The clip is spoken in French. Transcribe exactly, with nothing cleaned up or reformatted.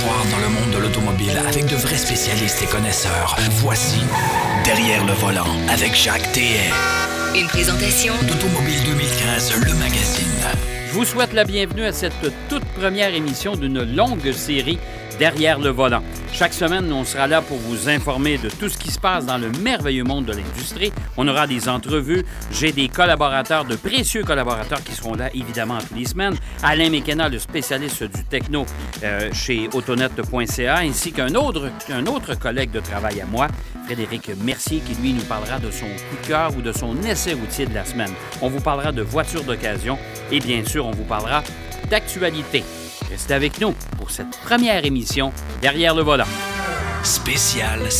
savoir dans le monde de l'automobile avec de vrais spécialistes et connaisseurs. Voici Derrière le volant avec Jacques Théet. Une présentation d'Automobile deux mille quinze, le magazine. Je vous souhaite la bienvenue à cette toute première émission d'une longue série Derrière le volant. Chaque semaine, on sera là pour vous informer de tout ce qui se passe dans le merveilleux monde de l'industrie. On aura des entrevues. J'ai des collaborateurs, de précieux collaborateurs qui seront là, évidemment, toutes les semaines. Alain Mécana, le spécialiste du techno euh, chez autonet point c a, ainsi qu'un autre, un autre collègue de travail à moi, Frédéric Mercier, qui, lui, nous parlera de son coup de cœur ou de son essai routier de la semaine. On vous parlera de voitures d'occasion et, bien sûr, on vous parlera d'actualité. Restez avec nous pour cette première émission Derrière le volant. Spécial